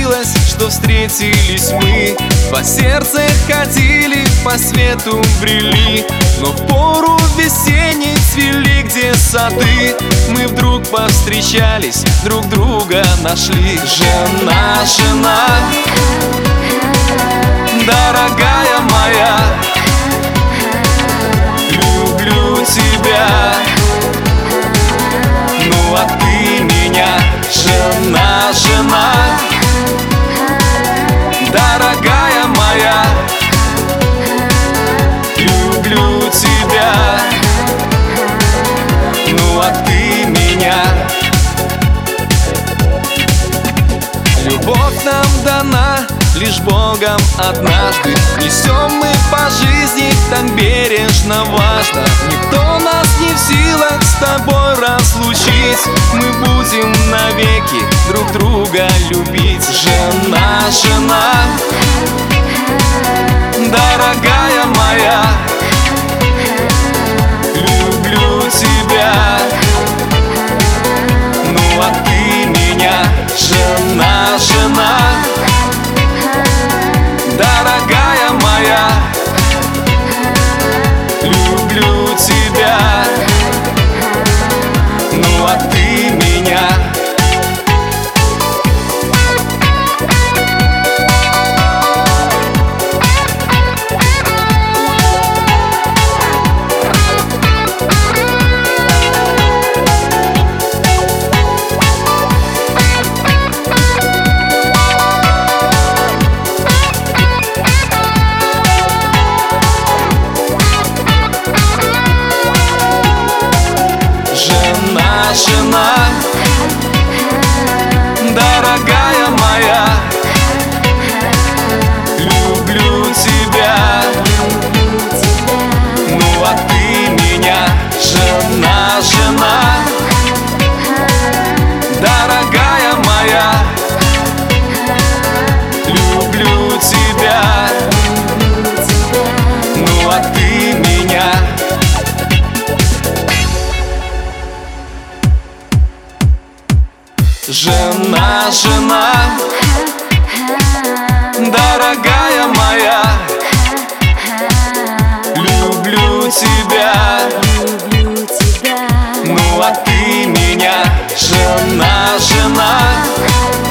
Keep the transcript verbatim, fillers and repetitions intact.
случилось, что встретились мы. По сердцу ходили, по свету брели, но в пору весенней цвели, где сады. Мы вдруг повстречались, друг друга нашли. Жена, жена, дорогая моя, люблю тебя, ну а ты меня. Жена, жена, дорогая моя, люблю тебя, ну а ты меня. Любовь нам дана лишь Богом однажды. Несем мы по жизни так бережно, важно. Никто нас не в силах с тобой разлучить. Мы будем навеки друг друга любить. Жена, жена, дорогая моя, люблю тебя, ну а ты меня. Жена, жена, дорогая моя, люблю тебя, ну а ты меня. Жена, дорогая моя, люблю тебя, ну а ты меня. Жена, жена, дорогая моя, люблю тебя, ну а ты меня. Жена, жена, дорогая моя, люблю тебя, ну а ты меня. Жена, жена,